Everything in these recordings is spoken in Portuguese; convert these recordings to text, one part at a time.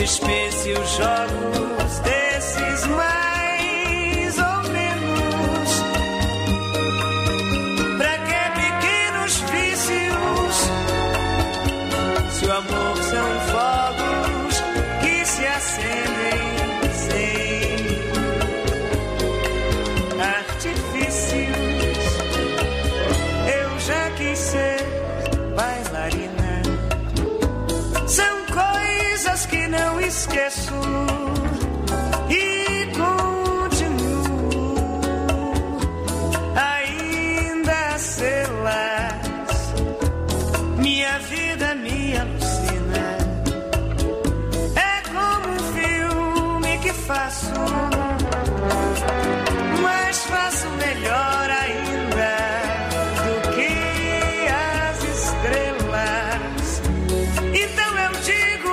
dispense os jogos desses mais ou menos. Pra que pequenos vícios, se o amor são fogos que se acendem sem artifícios. Eu já quis ser bailarina. São coisas que não esqueço e continuo ainda a sê-las. Minha vida me alucina. É como um filme que faço, mas faço melhor ainda do que as estrelas. Então eu digo,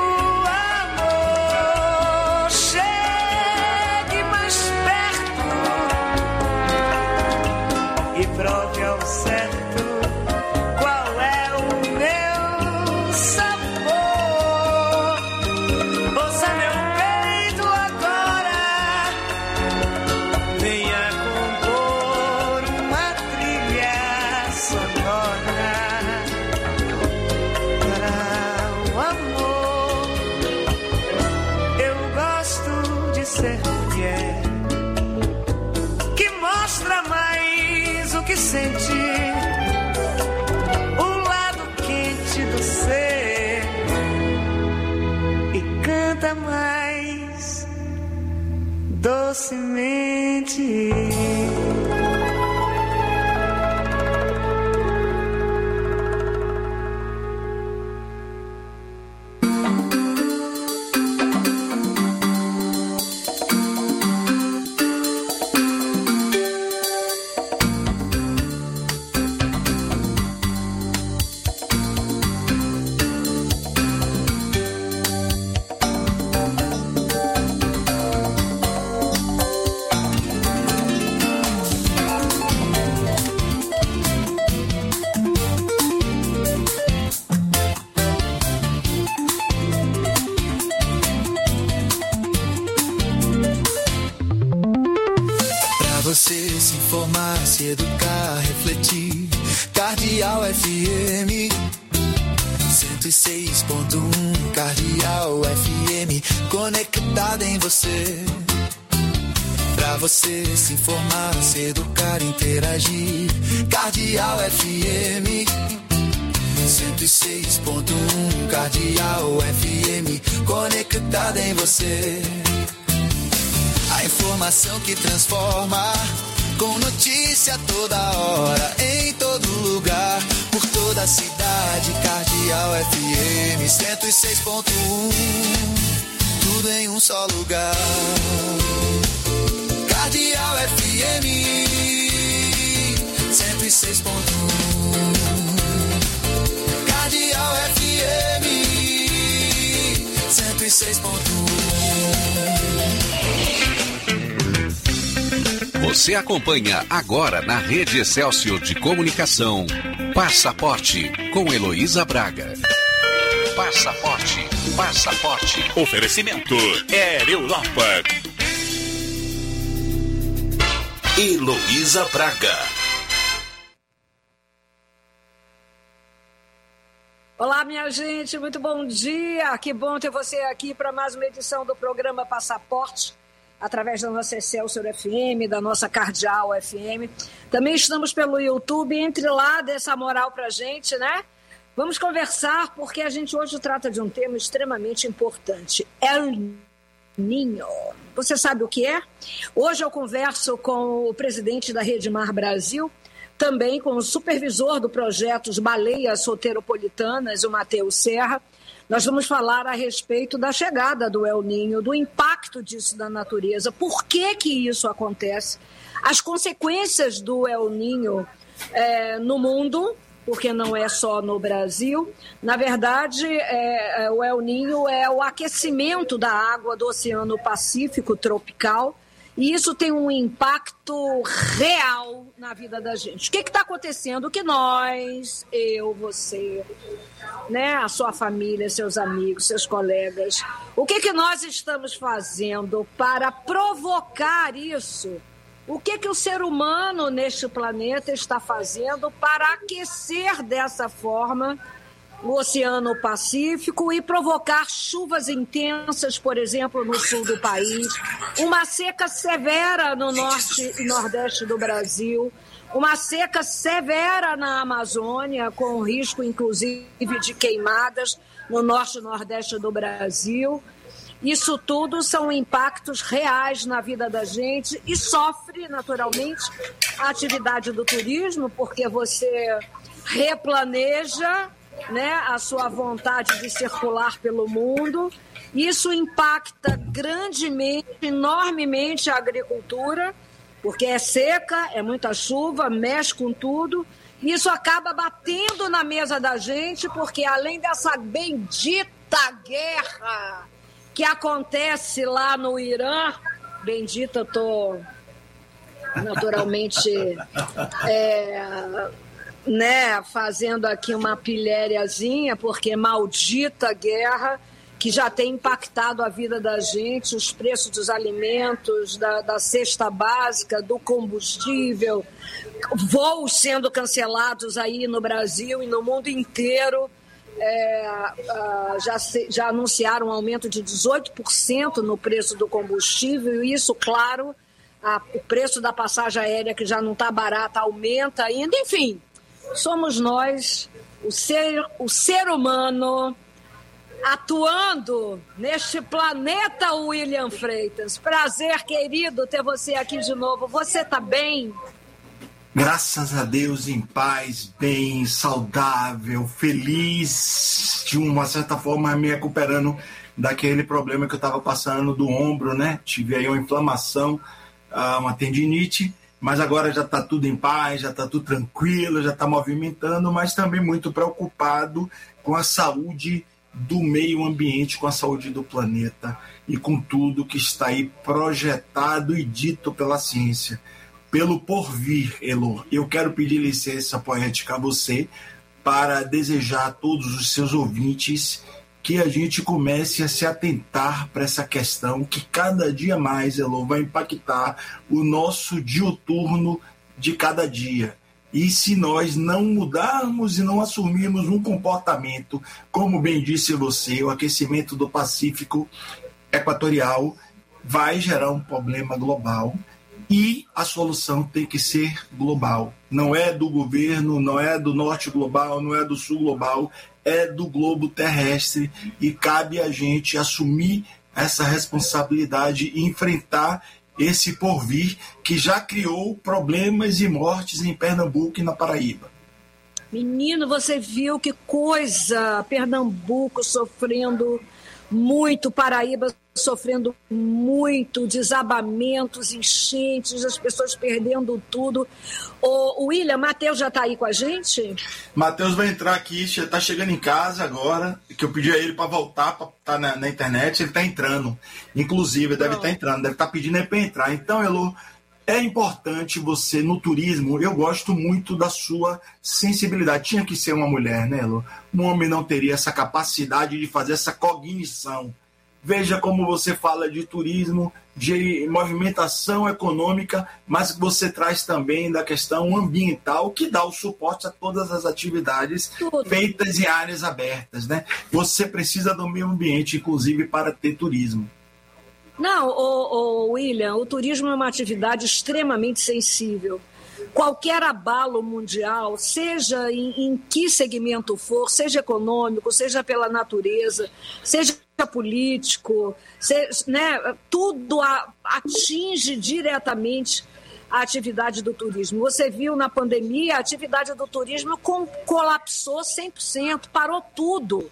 amor, chegue mais perto e prove ao certo qual é o meu sabor. Ouça meu peito agora, venha compor uma trilha sonora para o amor. Eu gosto de ser mulher que mostra mais o que sente, o lado quente do ser, e canta mais docemente. Você se informar, se educar, refletir. Cardeal FM 106.1. Cardeal FM conectada em você. Pra você se informar, se educar, interagir. Cardeal FM 106.1. Cardeal FM conectada em você. A informação que transforma, com notícia toda hora, em todo lugar, por toda a cidade. Cardeal FM 106.1, tudo em um só lugar. Cardeal FM 106.1. Cardeal FM 106.1. Você acompanha agora na Rede Excelsior de Comunicação, Passaporte, com Heloísa Braga. Passaporte. Oferecimento Air Europa. Heloísa Braga. Olá, minha gente, muito bom dia. Que bom ter você aqui para mais uma edição do programa Passaporte, através da nossa Excelsior FM, da nossa Cardeal FM. Também estamos pelo YouTube, entre lá, dê essa moral pra gente, né? Vamos conversar, porque a gente hoje trata de um tema extremamente importante, El Niño. Você sabe o que é? Hoje eu converso com o presidente da Rede Mar Brasil, também com o supervisor do projeto de Baleias Soteropolitanas, o Matheus Serra. Nós vamos falar a respeito da chegada do El Niño, do impacto disso na natureza, por que que isso acontece, as consequências do El Niño no mundo, porque não é só no Brasil. Na verdade, o El Niño é o aquecimento da água do Oceano Pacífico tropical, E isso tem um impacto real na vida da gente. O que está acontecendo? O que nós, eu, você, né, a sua família, seus amigos, seus colegas, o que nós estamos fazendo para provocar isso? O que o ser humano neste planeta está fazendo para aquecer dessa forma o Oceano Pacífico e provocar chuvas intensas, por exemplo, no sul do país, uma seca severa no norte e nordeste do Brasil, uma seca severa na Amazônia, com risco, inclusive, de queimadas no norte e nordeste do Brasil. Isso tudo são impactos reais na vida da gente e sofre, naturalmente, a atividade do turismo, porque você replaneja, né, a sua vontade de circular pelo mundo. Isso impacta grandemente, enormemente a agricultura, porque é seca, é muita chuva, mexe com tudo. Isso acaba batendo na mesa da gente, porque além dessa bendita guerra que acontece lá no Irã, bendita, eu estou naturalmente né, fazendo aqui uma pilhériazinha, porque maldita guerra que já tem impactado a vida da gente, os preços dos alimentos, da cesta básica, do combustível, voos sendo cancelados aí no Brasil e no mundo inteiro. Já anunciaram um aumento de 18% no preço do combustível, e isso, claro, o preço da passagem aérea, que já não está barata, aumenta ainda. Enfim, somos nós, o ser humano, atuando neste planeta, William Freitas. Prazer, querido, ter você aqui de novo. Você está bem? Graças a Deus, em paz, bem, saudável, feliz, de uma certa forma me recuperando daquele problema que eu estava passando do ombro, né? Tive aí uma inflamação, uma tendinite, mas agora já está tudo em paz, já está tudo tranquilo, já está movimentando, mas também muito preocupado com a saúde do meio ambiente, com a saúde do planeta e com tudo que está aí projetado e dito pela ciência. Pelo porvir, Elo, eu quero pedir licença poética a você para desejar a todos os seus ouvintes que a gente comece a se atentar para essa questão que cada dia mais, Elo, vai impactar o nosso diuturno de cada dia. E se nós não mudarmos e não assumirmos um comportamento, como bem disse você, o aquecimento do Pacífico Equatorial vai gerar um problema global. E a solução tem que ser global. Não é do governo, não é do norte global, não é do sul global, é do globo terrestre. E cabe a gente assumir essa responsabilidade e enfrentar esse porvir que já criou problemas e mortes em Pernambuco e na Paraíba. Menino, você viu que coisa? Pernambuco sofrendo muito, Paraíba sofrendo muito, desabamentos, enchentes, as pessoas perdendo tudo. O William, Matheus já está aí com a gente? Matheus vai entrar aqui, está chegando em casa agora, que eu pedi a ele para voltar, para estar na internet, ele está entrando. Inclusive, deve estar entrando, deve estar pedindo ele para entrar. Então, Elo, é importante você, no turismo, eu gosto muito da sua sensibilidade. Tinha que ser uma mulher, né, Elo? Um homem não teria essa capacidade de fazer essa cognição. Veja como você fala de turismo, de movimentação econômica, mas você traz também da questão ambiental, que dá o suporte a todas as atividades feitas em áreas abertas, né? Você precisa do meio ambiente, inclusive, para ter turismo. Não, William, o turismo é uma atividade extremamente sensível. Qualquer abalo mundial, seja em que segmento for, seja econômico, seja pela natureza, seja político, né, tudo atinge diretamente a atividade do turismo. Você viu na pandemia, a atividade do turismo colapsou 100%, parou tudo.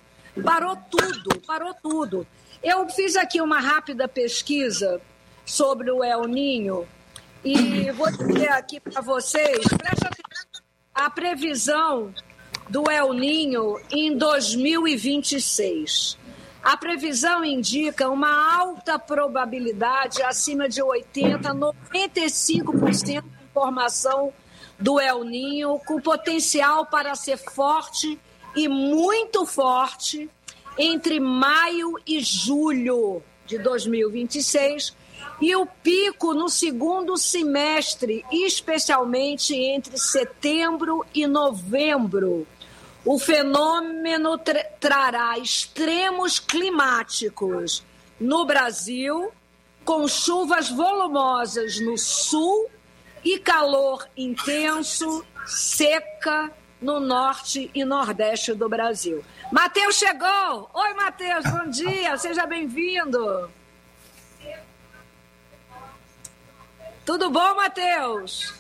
Eu fiz aqui uma rápida pesquisa sobre o El Niño e vou dizer aqui para vocês, presta atenção, a previsão do El Niño em 2026. A previsão indica uma alta probabilidade, acima de 80%, 95% de formação do El Niño, com potencial para ser forte e muito forte entre maio e julho de 2026 e o pico no segundo semestre, especialmente entre setembro e novembro. O fenômeno trará extremos climáticos no Brasil, com chuvas volumosas no sul e calor intenso, seca no norte e nordeste do Brasil. Matheus chegou! Oi, Matheus, bom dia, seja bem-vindo. Tudo bom, Matheus?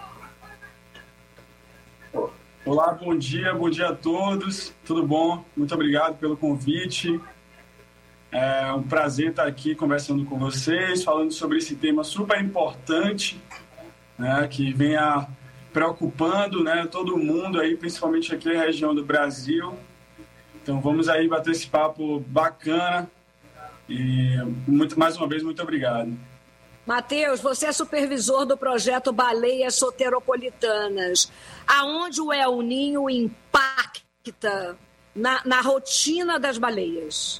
Olá, bom dia a todos, tudo bom? Muito obrigado pelo convite. É um prazer estar aqui conversando com vocês, falando sobre esse tema super importante, né, que vem preocupando, né, todo mundo, aí, principalmente aqui na região do Brasil. Então vamos aí bater esse papo bacana e mais uma vez, muito obrigado. Matheus, você é supervisor do projeto Baleias Soteropolitanas. Aonde o El Niño impacta na rotina das baleias?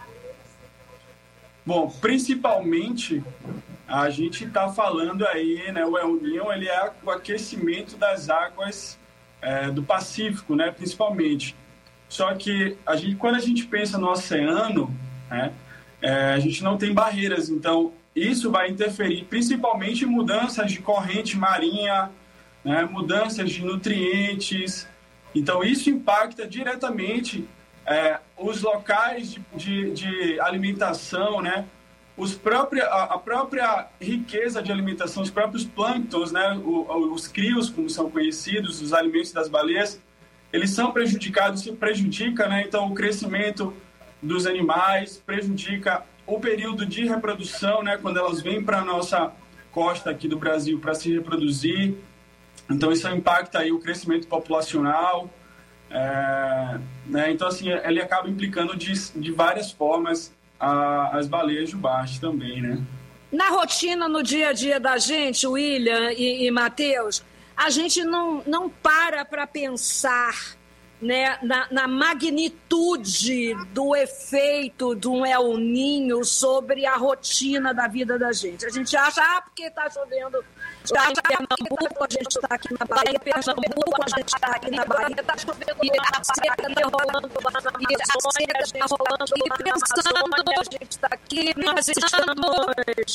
Bom, principalmente a gente está falando aí, né, o El Niño, ele é o aquecimento das águas do Pacífico, né, principalmente. Só que quando a gente pensa no oceano, né, a gente não tem barreiras, então isso vai interferir principalmente em mudanças de corrente marinha, né, mudanças de nutrientes. Então, isso impacta diretamente os locais de alimentação, né, a própria riqueza de alimentação, os próprios plânctons, né, os crios, como são conhecidos, os alimentos das baleias, eles são prejudicados, se prejudica, né, então o crescimento dos animais, prejudica o período de reprodução, né, quando elas vêm para a nossa costa aqui do Brasil para se reproduzir. Então, isso impacta aí o crescimento populacional. Né, então, assim, ele acaba implicando de várias formas as baleias jubarte também, né? Na rotina, no dia a dia da gente, William e Matheus, a gente não para pensar, né, na magnitude do efeito de um El Niño sobre a rotina da vida da gente. A gente acha, porque está chovendo lá em Pernambuco, a gente está aqui na Bahia, Pernambuco, a gente está aqui na Bahia, está chovendo e a seca está rolando lá na Amazônia, a gente está rolando e pensando, a gente está aqui, nós estamos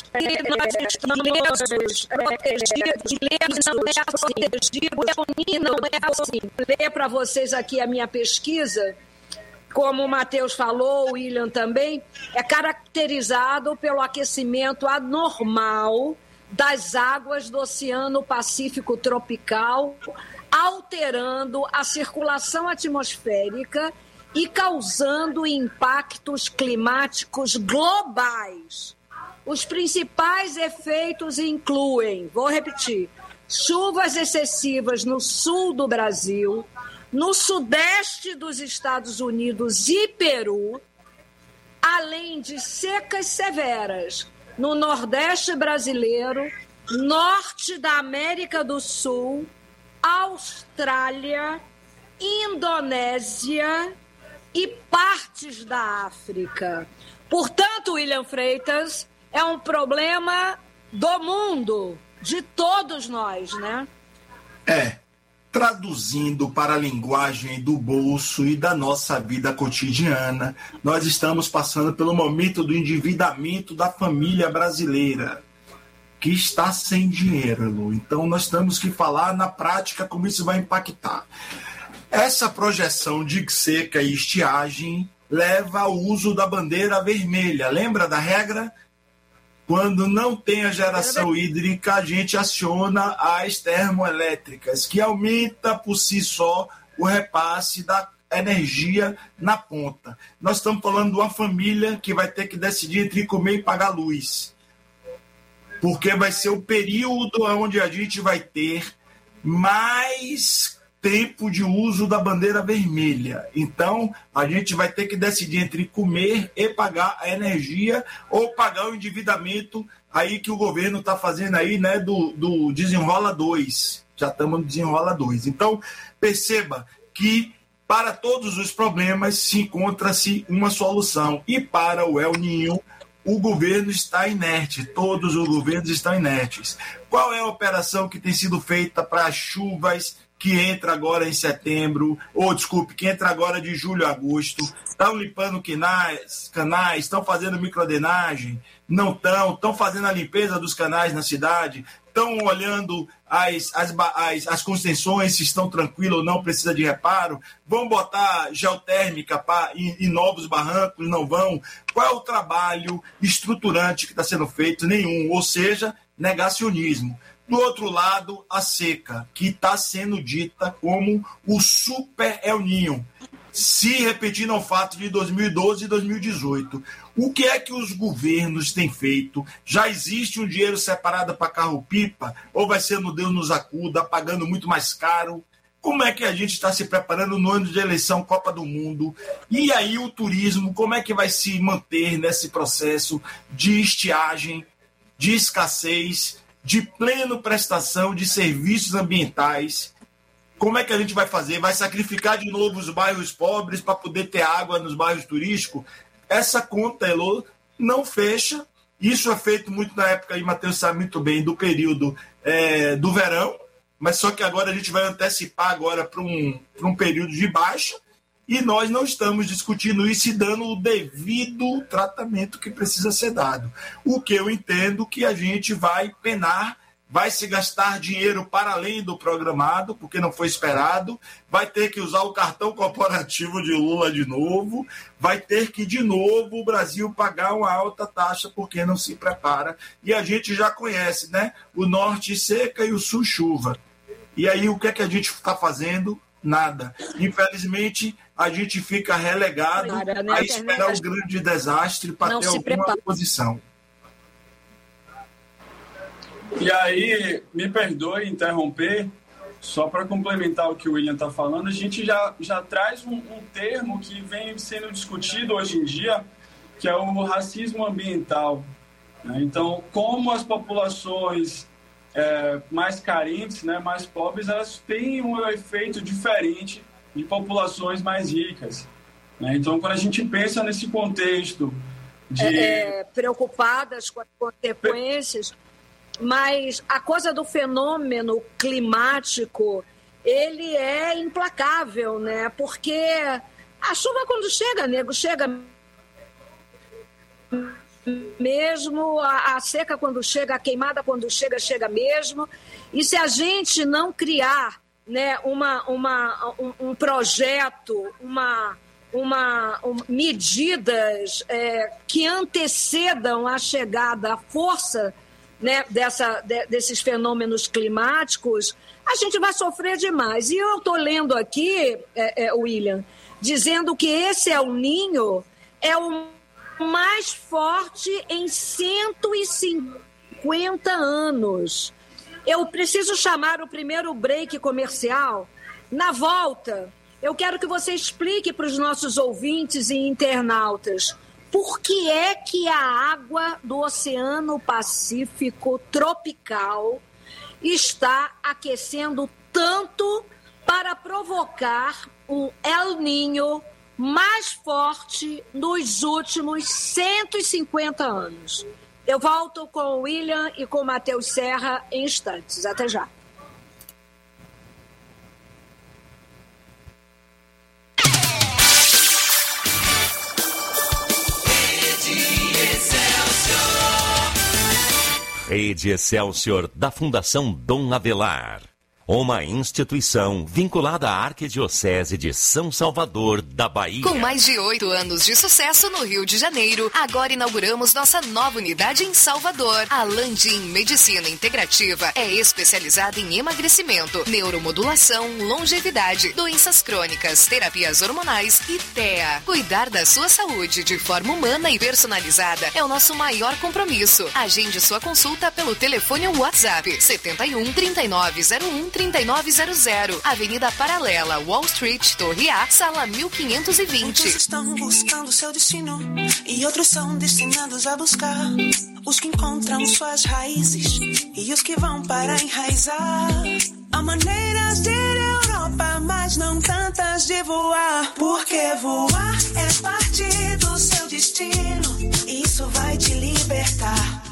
protegidos, não é assim, o El Niño não é assim. Ler para vocês aqui a minha pesquisa, como o Matheus falou, o William também, é caracterizado pelo aquecimento anormal das águas do Oceano Pacífico tropical, alterando a circulação atmosférica e causando impactos climáticos globais. Os principais efeitos incluem, vou repetir, chuvas excessivas no sul do Brasil, no sudeste dos Estados Unidos e Peru, além de secas severas no nordeste brasileiro, norte da América do Sul, Austrália, Indonésia e partes da África. Portanto, William Freitas, é um problema do mundo, de todos nós, né? Traduzindo para a linguagem do bolso e da nossa vida cotidiana, nós estamos passando pelo momento do endividamento da família brasileira, que está sem dinheiro, Lu. Então nós temos que falar na prática como isso vai impactar. Essa projeção de seca e estiagem leva ao uso da bandeira vermelha. Lembra da regra? Quando não tem a geração hídrica, a gente aciona as termoelétricas, que aumenta por si só o repasse da energia na ponta. Nós estamos falando de uma família que vai ter que decidir entre comer e pagar luz. Porque vai ser o período onde a gente vai ter mais tempo de uso da bandeira vermelha. Então, a gente vai ter que decidir entre comer e pagar a energia ou pagar o endividamento aí que o governo está fazendo aí, né, do Desenrola 2. Já estamos no Desenrola 2. Então, perceba que para todos os problemas se encontra-se uma solução. E para o El Niño, o governo está inerte. Todos os governos estão inertes. Qual é a operação que tem sido feita para as chuvas que entra agora em setembro, que entra agora de julho a agosto? Estão limpando canais, estão fazendo microdenagem? Não estão fazendo a limpeza dos canais na cidade? Estão olhando as contenções, se estão tranquilas ou não, precisa de reparo? Vão botar geotérmica em novos barrancos? Não vão? Qual é o trabalho estruturante que está sendo feito? Nenhum, ou seja, negacionismo. Do outro lado, a seca, que está sendo dita como o super El Niño, se repetindo ao fato de 2012 e 2018. O que é que os governos têm feito? Já existe um dinheiro separado para carro-pipa? Ou vai ser no Deus nos acuda, pagando muito mais caro? Como é que a gente está se preparando no ano de eleição Copa do Mundo? E aí o turismo, como é que vai se manter nesse processo de estiagem, de escassez, de plena prestação de serviços ambientais? Como é que a gente vai fazer? Vai sacrificar de novo os bairros pobres para poder ter água nos bairros turísticos? Essa conta, Elô, não fecha. Isso é feito muito na época, e Matheus sabe muito bem, do período do verão, mas só que agora a gente vai antecipar agora para um período de baixa, e nós não estamos discutindo isso e dando o devido tratamento que precisa ser dado. O que eu entendo que a gente vai penar, vai se gastar dinheiro para além do programado, porque não foi esperado, vai ter que usar o cartão corporativo de Lula de novo, vai ter que, de novo, o Brasil pagar uma alta taxa porque não se prepara. E a gente já conhece, né? O norte seca e o sul chuva. E aí o que é que a gente está fazendo? Nada. Infelizmente, a gente fica relegado a esperar o grande desastre para ter alguma posição. E aí, me perdoe interromper, só para complementar o que o William está falando, a gente já traz um termo que vem sendo discutido hoje em dia, que é o racismo ambiental. Né? Então, como as populações mais carentes, né, mais pobres, elas têm um efeito diferente de populações mais ricas. Né? Então, quando a gente pensa nesse contexto de... preocupadas com as consequências, mas a coisa do fenômeno climático, ele é implacável, né? Porque a chuva quando chega, nego, chega mesmo, a seca quando chega, a queimada quando chega, chega mesmo. E se a gente não criar, né, um projeto, medidas que antecedam a chegada, a força, né, desses fenômenos climáticos, a gente vai sofrer demais. E eu estou lendo aqui, William, dizendo que esse El Niño é o mais forte em 150 anos. Eu preciso chamar o primeiro break comercial. Na volta, eu quero que você explique para os nossos ouvintes e internautas por que é que a água do Oceano Pacífico tropical está aquecendo tanto para provocar um El Niño mais forte nos últimos 150 anos. Eu volto com o William e com o Matheus Serra em instantes. Até já. Rede Excelsior, da Fundação Dom Avelar. Uma instituição vinculada à Arquidiocese de São Salvador, da Bahia. Com mais de 8 anos de sucesso no Rio de Janeiro, agora inauguramos nossa nova unidade em Salvador. A Landim Medicina Integrativa é especializada em emagrecimento, neuromodulação, longevidade, doenças crônicas, terapias hormonais e TEA. Cuidar da sua saúde de forma humana e personalizada é o nosso maior compromisso. Agende sua consulta pelo telefone WhatsApp 71 3901 3900. Avenida Paralela, Wall Street, Torre A, sala 1520. Muitos estão buscando seu destino e outros são destinados a buscar. Os que encontram suas raízes e os que vão para enraizar. Há maneiras de ir à Europa, mas não tantas de voar. Porque voar é parte do seu destino. Isso vai te libertar.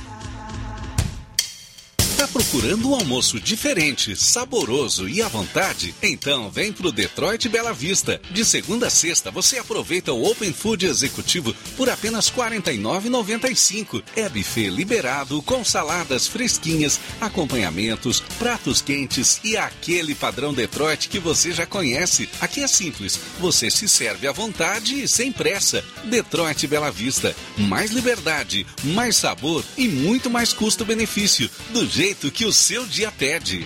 Tá procurando um almoço diferente, saboroso e à vontade? Então vem pro Detroit Bela Vista. De segunda a sexta você aproveita o Open Food Executivo por apenas R$ 49,95. É buffet liberado com saladas fresquinhas, acompanhamentos, pratos quentes e aquele padrão Detroit que você já conhece. Aqui é simples, você se serve à vontade e sem pressa. Detroit Bela Vista. Mais liberdade, mais sabor e muito mais custo-benefício. Do jeito que o seu dia pede.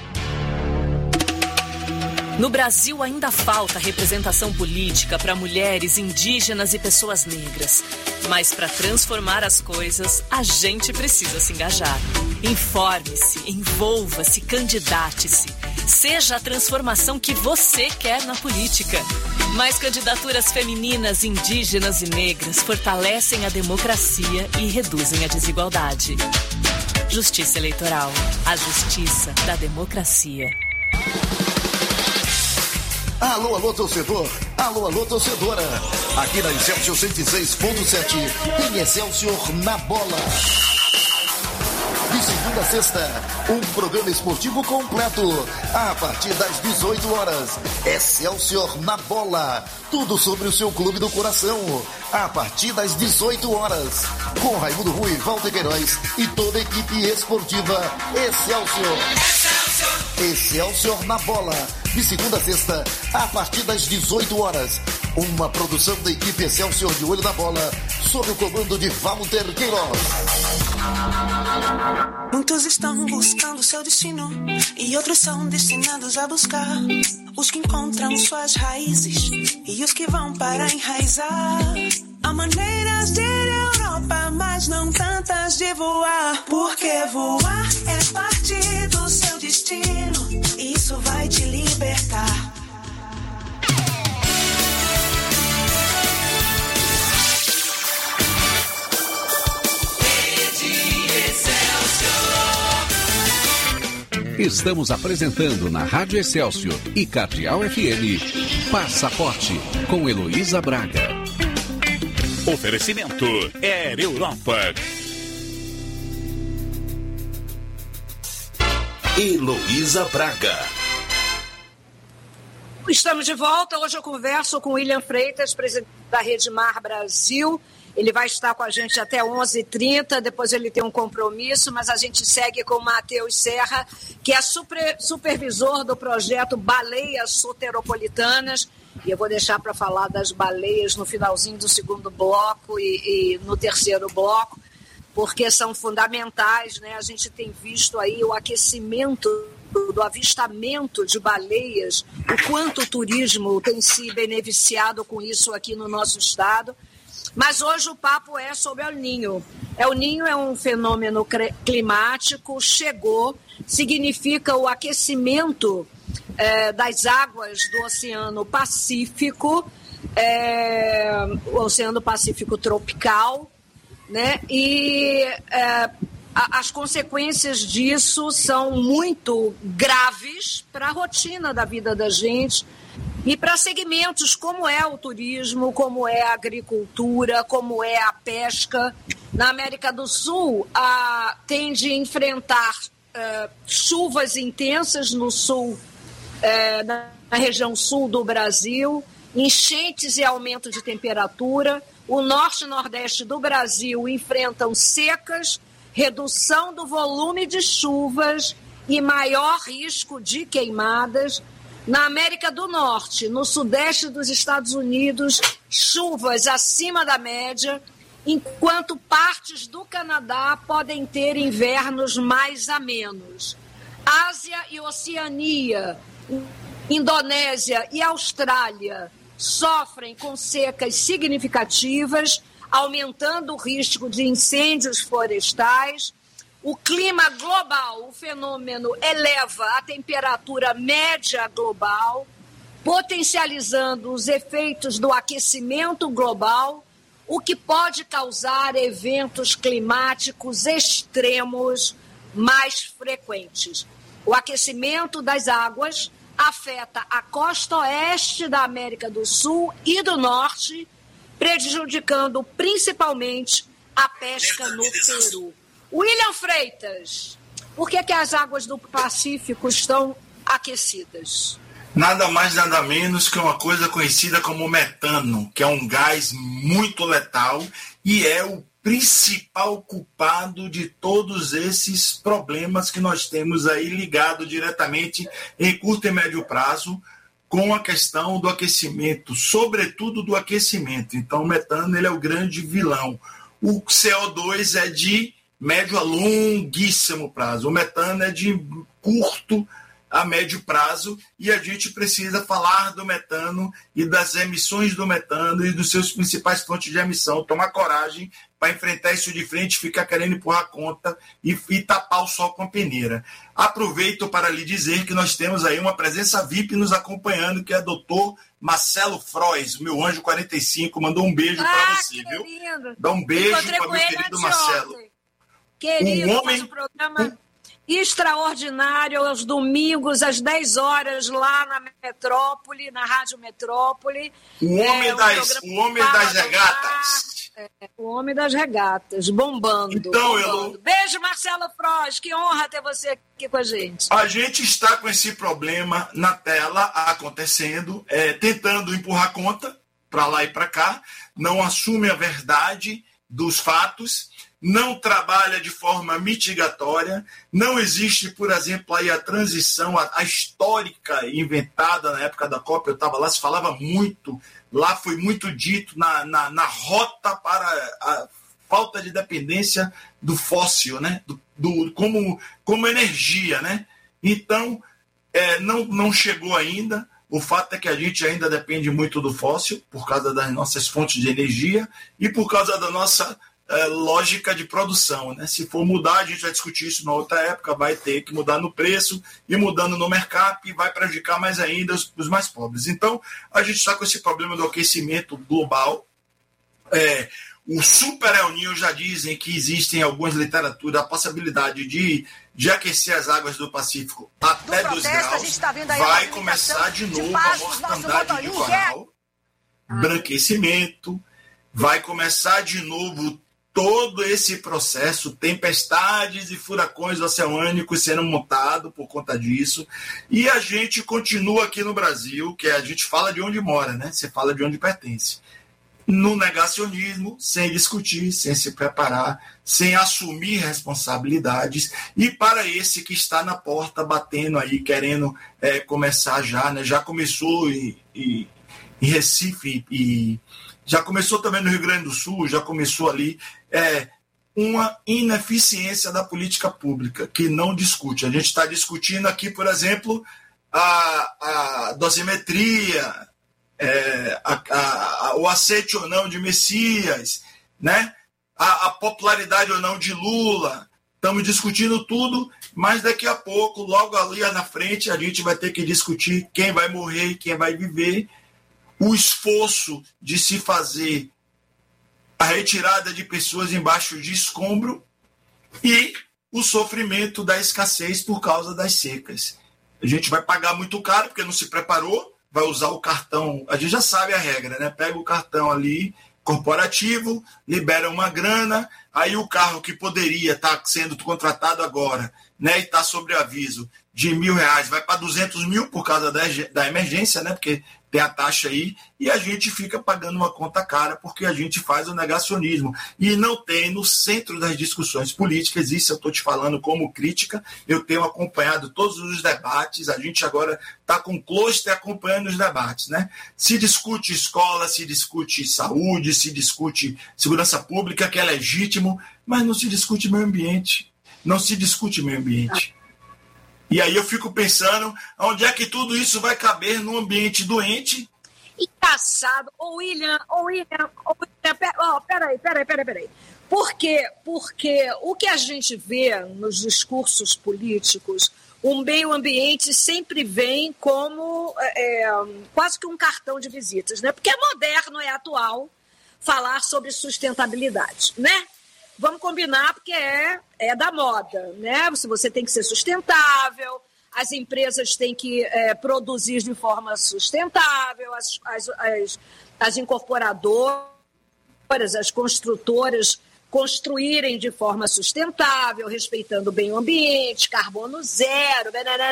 No Brasil ainda falta representação política para mulheres, indígenas e pessoas negras. Mas para transformar as coisas, a gente precisa se engajar. Informe-se, envolva-se, candidate-se. Seja a transformação que você quer na política. Mais candidaturas femininas, indígenas e negras fortalecem a democracia e reduzem a desigualdade. Justiça Eleitoral. A justiça da democracia. Alô, alô, torcedor. Alô, alô, torcedora. Aqui na Excelsior 106.7 tem Excelsior na bola. De segunda a sexta, um programa esportivo completo. A partir das 18 horas, Excelsior na bola. Tudo sobre o seu clube do coração. A partir das 18 horas, com Raimundo Rui, Walter Queiroz e toda a equipe esportiva Excelsior. Excelsior na bola. De segunda a sexta, a partir das 18 horas. Uma produção da equipe Excelsior de Olho na Bola, sob o comando de Walter Queiroz. Muitos estão buscando seu destino e outros são destinados a buscar. Os que encontram suas raízes e os que vão para enraizar. Há maneiras de ir à Europa, mas não tantas de voar. Porque voar é parte do seu destino. Isso vai te libertar. Estamos apresentando na Rádio Excelsior e Cardeal FM Passaporte com Heloísa Braga. Oferecimento Air Europa. Heloísa Braga. Estamos de volta. Hoje eu converso com William Freitas, presidente da Redmar Brasil. Ele vai estar com a gente até 11h30, depois ele tem um compromisso, mas a gente segue com o Matheus Serra, que é supervisor do projeto Baleias Soteropolitanas. E eu vou deixar para falar das baleias no finalzinho do segundo bloco e no terceiro bloco, porque são fundamentais, né? A gente tem visto aí o aquecimento do avistamento de baleias, o quanto o turismo tem se beneficiado com isso aqui no nosso estado. Mas hoje o papo é sobre El Niño. El Niño é um fenômeno climático, chegou, significa o aquecimento das águas do Oceano Pacífico, o Oceano Pacífico tropical, né? E as consequências disso são muito graves para a rotina da vida da gente, e para segmentos como é o turismo, como é a agricultura, como é a pesca. Na América do Sul, tende a enfrentar chuvas intensas no sul, na região sul do Brasil, enchentes e aumento de temperatura. O norte e nordeste do Brasil enfrentam secas, redução do volume de chuvas e maior risco de queimadas. Na América do Norte, no sudeste dos Estados Unidos, chuvas acima da média, enquanto partes do Canadá podem ter invernos mais amenos. Ásia e Oceania, Indonésia e Austrália sofrem com secas significativas, aumentando o risco de incêndios florestais. o clima global, o fenômeno eleva a temperatura média global, potencializando os efeitos do aquecimento global, o que pode causar eventos climáticos extremos mais frequentes. O aquecimento das águas afeta a costa oeste da América do Sul e do Norte, prejudicando principalmente a pesca no Peru. William Freitas, por que as águas do Pacífico estão aquecidas? Nada mais, nada menos que uma coisa conhecida como metano, que é um gás muito letal e é o principal culpado de todos esses problemas que nós temos aí ligado diretamente em curto e médio prazo com a questão do aquecimento, sobretudo do aquecimento. Então o metano ele é o grande vilão. O CO2 é de médio a longuíssimo prazo. O metano é de curto a médio prazo e a gente precisa falar do metano e das emissões do metano e dos seus principais fontes de emissão. Tomar coragem para enfrentar isso de frente, ficar querendo empurrar a conta e tapar o sol com a peneira. Aproveito para lhe dizer que nós temos aí uma presença VIP nos acompanhando, que é o doutor Marcelo Frois, meu anjo 45, mandou um beijo para você, viu? Lindo. Dá um beijo para meu querido Marcelo. Querido, faz um programa extraordinário aos domingos, às 10 horas, lá na Metrópole, na Rádio Metrópole. O homem das regatas. O homem das regatas, bombando. Então, Beijo, Marcelo Frois, que honra ter você aqui com a gente. A gente está com esse problema na tela acontecendo, tentando empurrar a conta para lá e para cá, não assume a verdade dos fatos, não trabalha de forma mitigatória, não existe, por exemplo, aí a transição, a histórica inventada na época da COP, eu estava lá, se falava muito, lá foi muito dito na rota para a falta de dependência do fóssil, né? como energia, né? Então, não chegou ainda. O fato é que a gente ainda depende muito do fóssil, por causa das nossas fontes de energia e por causa da nossa lógica de produção, né? Se for mudar, a gente vai discutir isso na outra época, vai ter que mudar no preço e mudando no mercado e vai prejudicar mais ainda os mais pobres. Então, a gente está com esse problema do aquecimento global. O Super El Niño já dizem que existe em algumas literaturas a possibilidade de aquecer as águas do Pacífico até 2 graus. Vai começar de novo a mortandade de coral, branquecimento, vai começar de novo todo esse processo, tempestades e furacões oceânicos sendo montados por conta disso. E a gente continua aqui no Brasil, que a gente fala de onde mora, né? Você fala de onde pertence. No negacionismo, sem discutir, sem se preparar, sem assumir responsabilidades, e para esse que está na porta batendo aí, querendo começar já, né? Já começou em Recife e já começou também no Rio Grande do Sul, já começou ali uma ineficiência da política pública, que não discute. A gente está discutindo aqui, por exemplo, a dosimetria, o aceite ou não de Messias, né? A popularidade ou não de Lula. Estamos discutindo tudo, mas daqui a pouco, logo ali na frente, a gente vai ter que discutir quem vai morrer e quem vai viver, o esforço de se fazer a retirada de pessoas embaixo de escombro e o sofrimento da escassez por causa das secas. A gente vai pagar muito caro porque não se preparou, vai usar o cartão, a gente já sabe a regra, né? Pega o cartão ali, corporativo, libera uma grana, aí o carro que poderia estar sendo contratado agora, né, e está sobre aviso de R$1.000, vai para 200 mil por causa da emergência, né, porque tem a taxa aí, e a gente fica pagando uma conta cara porque a gente faz o negacionismo. E não tem no centro das discussões políticas, isso eu estou te falando como crítica, eu tenho acompanhado todos os debates, a gente agora está com cluster acompanhando os debates, né? Se discute escola, se discute saúde, se discute segurança pública, que é legítimo, mas não se discute meio ambiente. Não se discute meio ambiente. E aí eu fico pensando, onde é que tudo isso vai caber num ambiente doente Engraçado. William, peraí. Porque o que a gente vê nos discursos políticos, o meio ambiente sempre vem como quase que um cartão de visitas, né? Porque é moderno, é atual falar sobre sustentabilidade, né? Vamos combinar porque é da moda, né? Você tem que ser sustentável, as empresas têm que produzir de forma sustentável, as incorporadoras, as construtoras construírem de forma sustentável, respeitando o meio ambiente, carbono zero,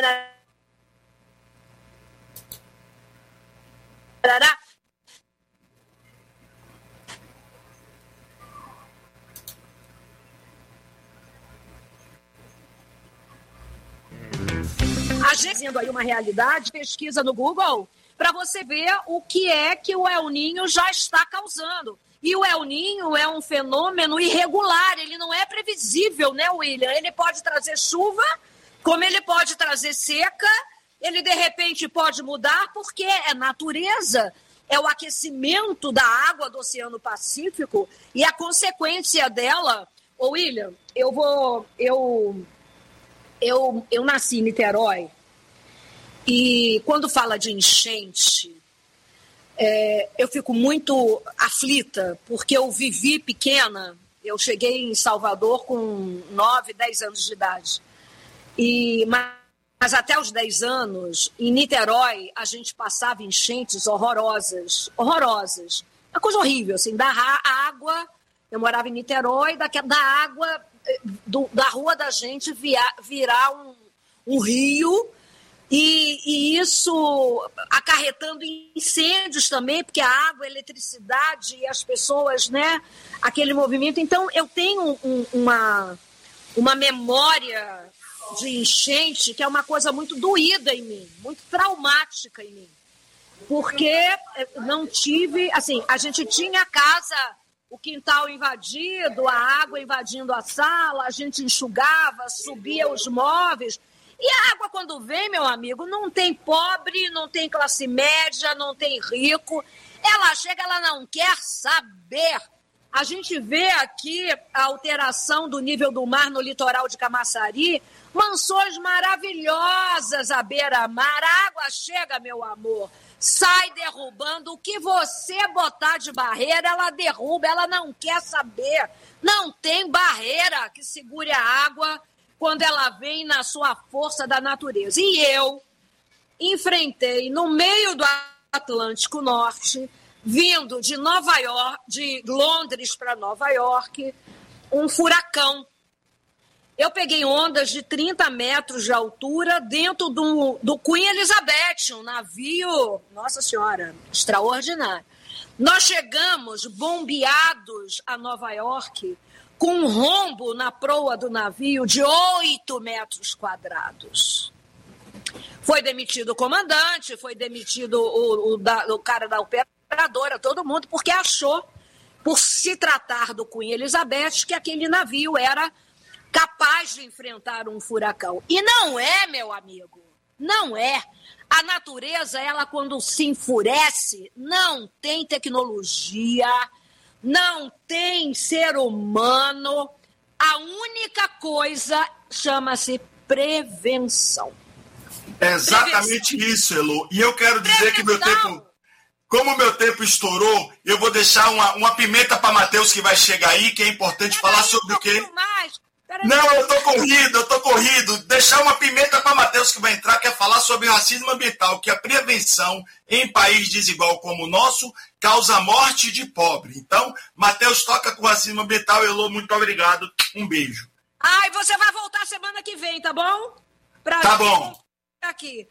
A gente fazendo aí uma realidade, pesquisa no Google, para você ver o que é que o El Niño já está causando. E o El Niño é um fenômeno irregular, ele não é previsível, né, William? Ele pode trazer chuva, como ele pode trazer seca, ele de repente pode mudar, porque é natureza, é o aquecimento da água do Oceano Pacífico e a consequência dela. Ô, William, eu nasci em Niterói e quando fala de enchente, eu fico muito aflita, porque eu vivi pequena, eu cheguei em Salvador com 9, 10 anos de idade. Mas até os 10 anos, em Niterói, a gente passava enchentes horrorosas. Uma coisa horrível, assim, da água. Eu morava em Niterói, da água da rua da gente virar um rio. E isso acarretando incêndios também, porque a água, a eletricidade e as pessoas, né? Aquele movimento. Então, eu tenho uma memória de enchente que é uma coisa muito doída em mim, muito traumática em mim. Porque não tive... Assim, a gente tinha a casa, o quintal invadido, a água invadindo a sala, a gente enxugava, subia os móveis... E a água, quando vem, meu amigo, não tem pobre, não tem classe média, não tem rico. Ela chega, ela não quer saber. A gente vê aqui a alteração do nível do mar no litoral de Camaçari, mansões maravilhosas à beira-mar. A água chega, meu amor, sai derrubando. O que você botar de barreira, ela derruba, ela não quer saber. Não tem barreira que segure a água quando ela vem na sua força da natureza. E eu enfrentei, no meio do Atlântico Norte, vindo de Nova York, de Londres para Nova York, um furacão. Eu peguei ondas de 30 metros de altura dentro do Queen Elizabeth, um navio, nossa senhora, extraordinário. Nós chegamos bombeados a Nova York, com um rombo na proa do navio de 8 metros quadrados. Foi demitido o comandante, foi demitido o cara da operadora, todo mundo, porque achou, por se tratar do Queen Elizabeth, que aquele navio era capaz de enfrentar um furacão. E não é, meu amigo, não é. A natureza, ela quando se enfurece, não tem tecnologia, não tem ser humano. A única coisa chama-se prevenção. É exatamente isso, Elo. E eu quero dizer que como o meu tempo estourou, eu vou deixar uma pimenta para Matheus que vai chegar aí, que é importante falar sobre o quê? Não, eu tô corrido. Deixar uma pimenta para Matheus que vai entrar, que é falar sobre racismo ambiental, que a prevenção em país desigual como o nosso causa morte de pobre. Então, Matheus toca com racismo ambiental. Elô, muito obrigado. Um beijo. E você vai voltar semana que vem, tá bom? Tá bom. Aqui.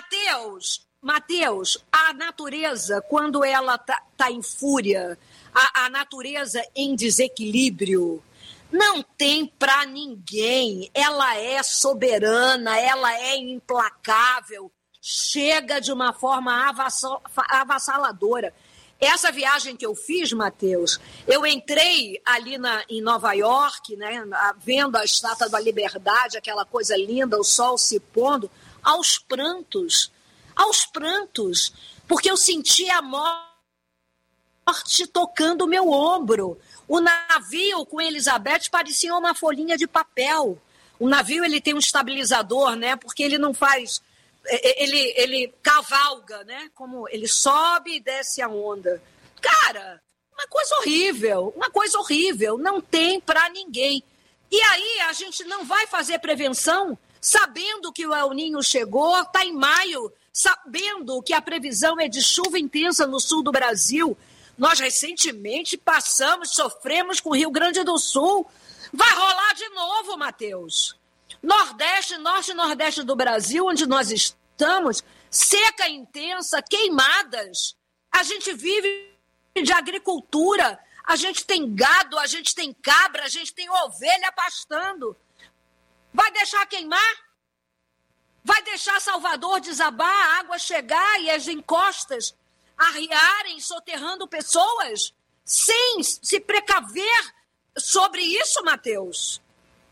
Matheus, a natureza, quando ela tá em fúria, a natureza em desequilíbrio, não tem para ninguém. Ela é soberana, ela é implacável, chega de uma forma avassaladora. Essa viagem que eu fiz, Matheus, eu entrei ali em Nova York, né, vendo a Estátua da Liberdade, aquela coisa linda, o sol se pondo, aos prantos. aos prantos, porque eu senti a morte tocando o meu ombro. O navio com Elizabeth parecia uma folhinha de papel. O navio ele tem um estabilizador, né? Porque ele não faz... Ele cavalga, né? Como ele sobe e desce a onda. Cara, uma coisa horrível. Não tem para ninguém. E aí a gente não vai fazer prevenção sabendo que o El Niño chegou, está em maio, sabendo que a previsão é de chuva intensa no sul do Brasil. Nós recentemente sofremos com o Rio Grande do Sul. Vai rolar de novo, Matheus. Norte e Nordeste do Brasil, onde nós estamos, seca intensa, queimadas. A gente vive de agricultura, a gente tem gado, a gente tem cabra, a gente tem ovelha pastando. Vai deixar queimar? Vai deixar Salvador desabar, a água chegar e as encostas arriarem, soterrando pessoas? Sem se precaver sobre isso, Matheus?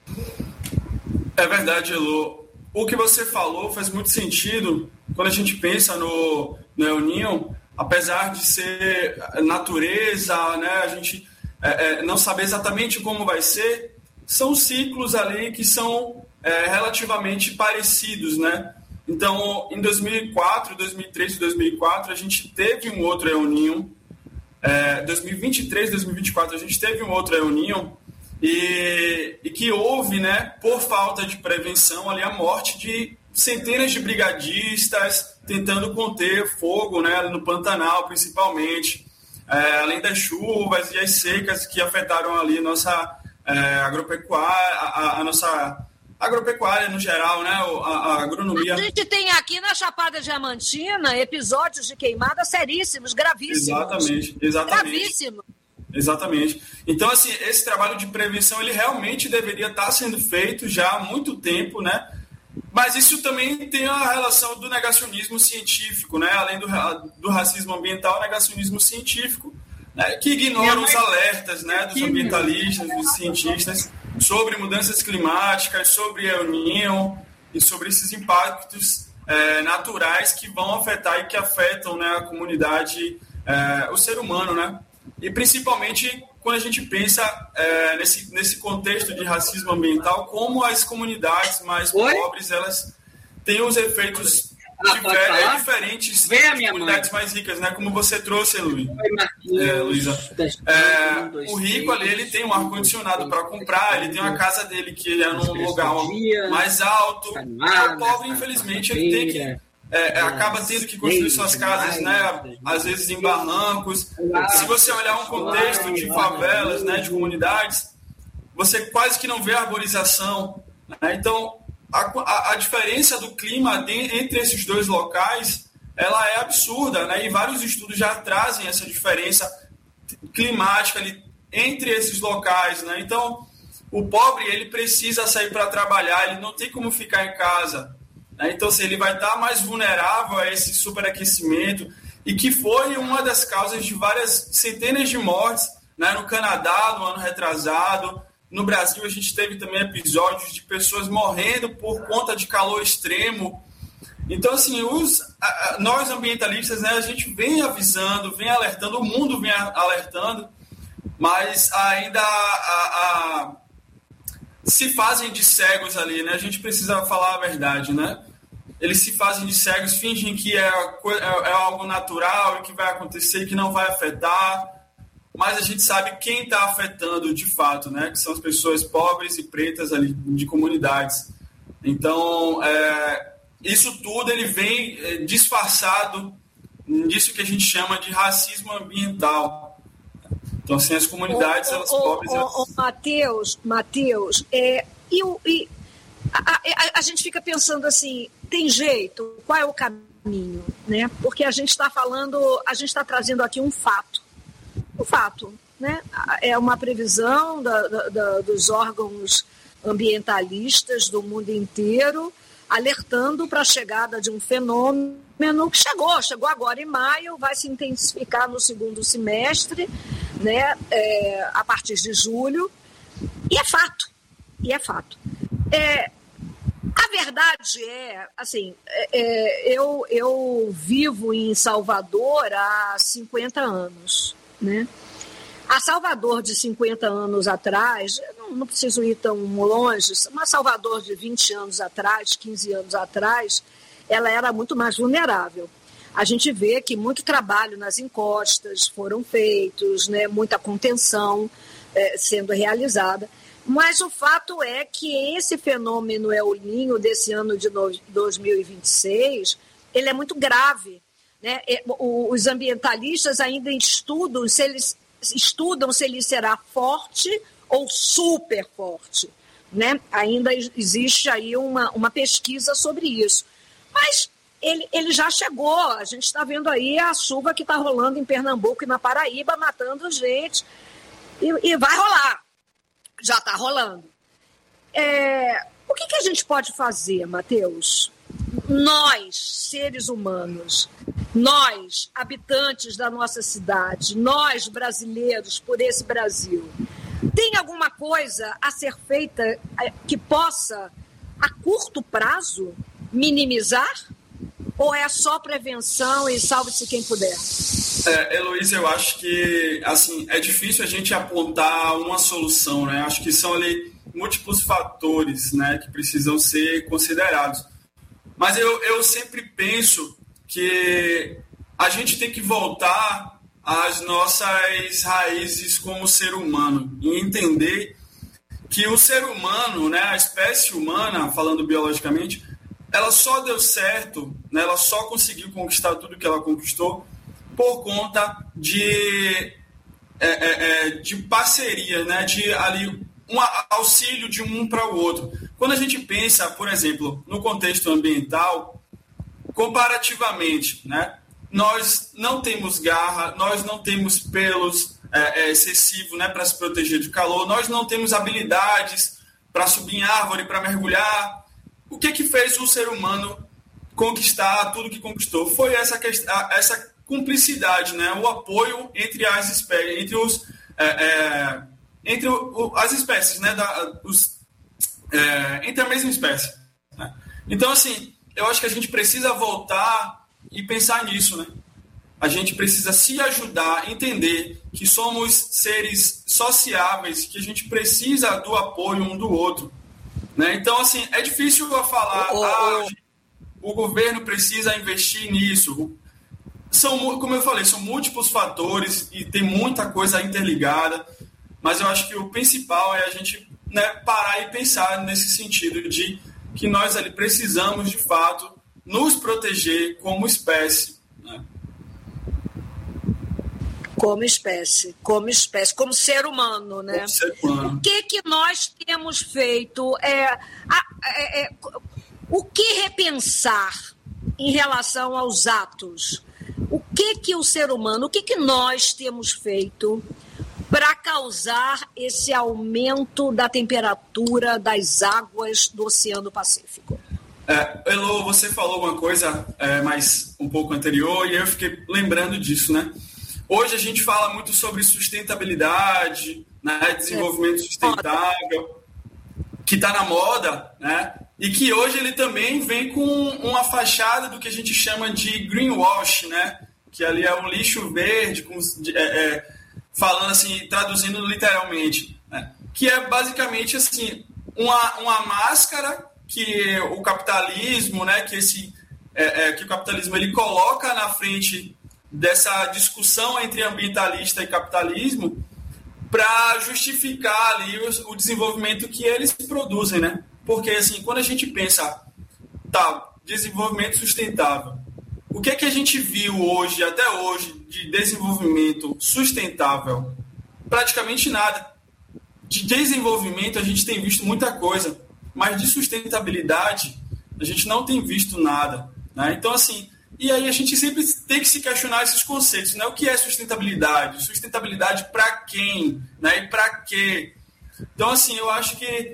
É verdade, Elô. O que você falou faz muito sentido quando a gente pensa no El Niño, apesar de ser natureza, né, a gente não saber exatamente como vai ser, são ciclos ali que são relativamente parecidos, né? Então, em 2004, 2003 e 2004, a gente teve um outro El Niño. 2023, 2024, a gente teve um outro El Niño e que houve, né, por falta de prevenção, ali a morte de centenas de brigadistas tentando conter fogo, né, no Pantanal, principalmente, além das chuvas e as secas que afetaram ali nossa agropecuária, a nossa agropecuária no geral, né, a agronomia. A gente tem aqui na Chapada Diamantina episódios de queimada seríssimos, gravíssimos. Exatamente. Gravíssimos. Exatamente. Então, assim, esse trabalho de prevenção, ele realmente deveria estar sendo feito já há muito tempo, né? Mas isso também tem a relação do negacionismo científico, né? Além do racismo ambiental, o negacionismo científico, né? Que ignora os alertas, né, dos ambientalistas, dos cientistas, sobre mudanças climáticas, sobre El Niño e sobre esses impactos naturais que vão afetar e que afetam, né, a comunidade, o ser humano, né? E principalmente quando a gente pensa nesse contexto de racismo ambiental, como as comunidades mais pobres, elas têm os efeitos diferentes das comunidades mais ricas, né? Como você trouxe, Luísa. O rico ali, ele tem um ar-condicionado para comprar, ele tem uma casa dele que é num lugar mais alto. O pobre, infelizmente, ele tem que... acaba tendo que construir suas casas, né, às vezes em barrancos. Se você olhar um contexto de favelas, né, de comunidades, você quase que não vê arborização, né? Então, a diferença do clima entre esses dois locais, ela é absurda, né? E vários estudos já trazem essa diferença climática ali entre esses locais, né? Então, o pobre, ele precisa sair para trabalhar, ele não tem como ficar em casa. Então, assim, ele vai estar mais vulnerável a esse superaquecimento, e que foi uma das causas de várias centenas de mortes, né, no Canadá, no ano retrasado. No Brasil, a gente teve também episódios de pessoas morrendo por conta de calor extremo. Então, assim, nós ambientalistas, né, a gente vem avisando, vem alertando, o mundo vem alertando, mas ainda se fazem de cegos ali, né? A gente precisa falar a verdade, né? Eles se fazem de cegos, fingem que é algo natural e que vai acontecer e que não vai afetar, mas a gente sabe quem está afetando de fato, né? Que são as pessoas pobres e pretas ali de comunidades. Então, isso tudo ele vem disfarçado disso que a gente chama de racismo ambiental. Então, assim, as comunidades, elas pobres... Matheus, a gente fica pensando assim, tem jeito? Qual é o caminho? Né? Porque a gente está trazendo aqui um fato. Um fato, né? É uma previsão dos órgãos ambientalistas do mundo inteiro, alertando para a chegada de um fenômeno que chegou agora em maio, vai se intensificar no segundo semestre, né, a partir de julho, e é fato. A verdade eu vivo em Salvador há 50 anos, né? A Salvador de 50 anos atrás, não preciso ir tão longe, uma Salvador de 20 anos atrás, 15 anos atrás, ela era muito mais vulnerável. A gente vê que muito trabalho nas encostas foram feitos, né, muita contenção sendo realizada, mas o fato é que esse fenômeno El Niño desse ano de 2026, ele é muito grave, né? Os ambientalistas ainda estudam se ele será forte ou super forte, né? Ainda existe aí uma pesquisa sobre isso. Mas ele já chegou, a gente está vendo aí a chuva que está rolando em Pernambuco e na Paraíba, matando gente, e vai rolar, já está rolando. O que a gente pode fazer, Matheus? Nós, seres humanos, nós, habitantes da nossa cidade, nós, brasileiros, por esse Brasil, tem alguma coisa a ser feita que possa, a curto prazo, minimizar? Ou é só prevenção e salve-se quem puder? Heloísa, eu acho que assim, é difícil a gente apontar uma solução, né? Acho que são ali múltiplos fatores, né, que precisam ser considerados. Mas eu sempre penso que a gente tem que voltar às nossas raízes como ser humano e entender que o ser humano, né, a espécie humana, falando biologicamente, ela só deu certo, né, ela só conseguiu conquistar tudo que ela conquistou por conta de parceria, né, de ali um auxílio de um para o outro. Quando a gente pensa, por exemplo, no contexto ambiental, comparativamente, né, nós não temos garra, nós não temos pelos excessivos, né, para se proteger do calor, nós não temos habilidades para subir em árvore, para mergulhar. O que fez o ser humano conquistar tudo que conquistou? Foi essa cumplicidade, né, o apoio entre as espécies, entre as espécies, né, entre a mesma espécie, né? Então, assim, eu acho que a gente precisa voltar e pensar nisso, né? A gente precisa se ajudar, entender que somos seres sociáveis, que a gente precisa do apoio um do outro, né? Então, assim, é difícil eu falar, o governo precisa investir nisso. Como eu falei, são múltiplos fatores e tem muita coisa interligada, mas eu acho que o principal é a gente, né, parar e pensar nesse sentido de que nós ali precisamos, de fato, nos proteger como espécie, né? Como espécie, como ser humano, né? Como ser humano. O que nós temos feito? O que repensar em relação aos atos? O que o ser humano, o que nós temos feito para causar esse aumento da temperatura das águas do Oceano Pacífico? Elô, você falou uma coisa mais um pouco anterior e eu fiquei lembrando disso, né? Hoje a gente fala muito sobre sustentabilidade, né, desenvolvimento sustentável, que está na moda, né? E que hoje ele também vem com uma fachada do que a gente chama de greenwash, né? Que ali é um lixo verde, falando assim, traduzindo literalmente, né? Que é basicamente assim, uma máscara que o capitalismo, né? Que o capitalismo ele coloca na frente dessa discussão entre ambientalista e capitalismo para justificar ali o desenvolvimento que eles produzem, né? Porque, assim, quando a gente pensa, desenvolvimento sustentável, o que a gente viu hoje, até hoje, de desenvolvimento sustentável? Praticamente nada. De desenvolvimento a gente tem visto muita coisa, mas de sustentabilidade a gente não tem visto nada, né? Então, assim, e aí a gente sempre tem que se questionar esses conceitos, né? O que é sustentabilidade? Sustentabilidade para quem? Né? E para quê? Então, assim, eu acho que